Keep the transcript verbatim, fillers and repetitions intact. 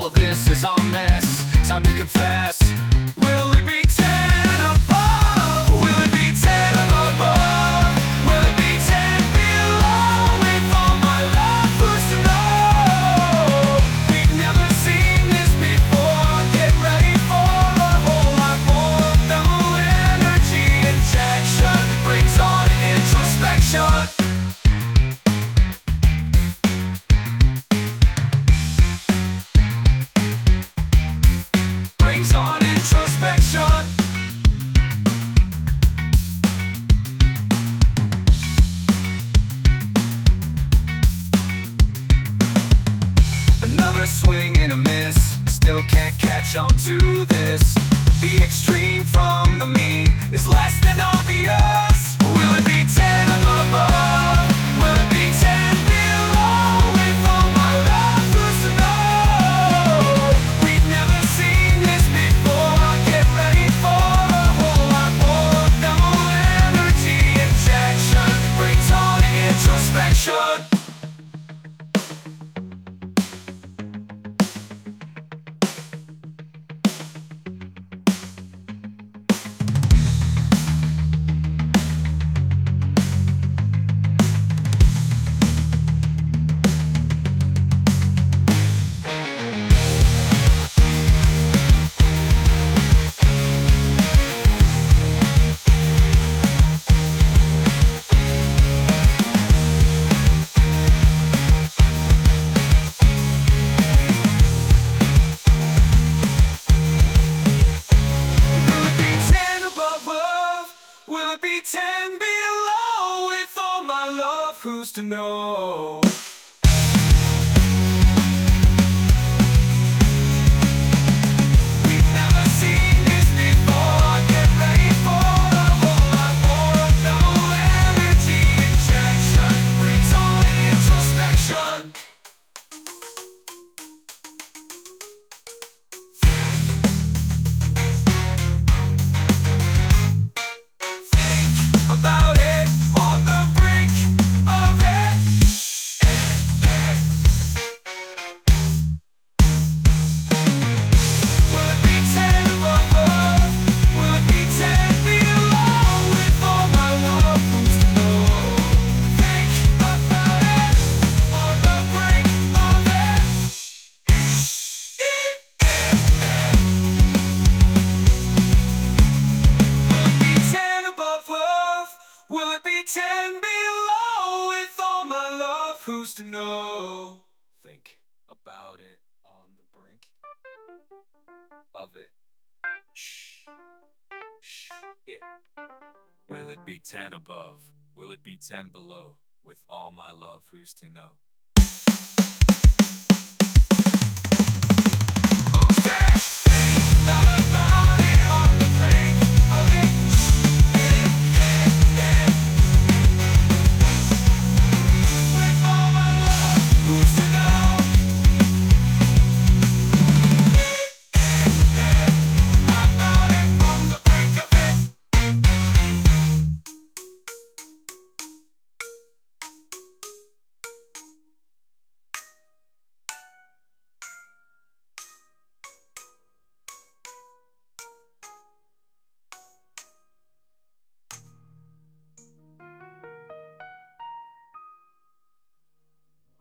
all of this is a mess. Time to confess. Will it be ten above? Will it be ten above? Will it be ten below? With all my love, who's to know? We've never seen this before. Get ready for a whole lot more. No energy injection brings on introspection. Brings on introspection. Another swing and a miss. Still can't catch on to this. The extreme from the mean is less than obvious. Will it be ten above? Will it be ten below? With all my love, who's to know? We've never seen this before. Get ready for a whole lot more. No energy injection brings on introspection. Will it be ten below? With all my love, who's to know? We've never seen this before. Get ready for a whole lot more. No energy injection brings on introspection. About it, on the brink of it. Will it be ten above? Will it be ten below? With all my love, who's to know? Think about it, on the brink of it. Will it be ten above? Will it be ten below? With all my love, who's to know? Think about it, on the brink of it. Shh. Shh. Yeah. Will it be ten above? Will it be ten below? With all my love, who's to know?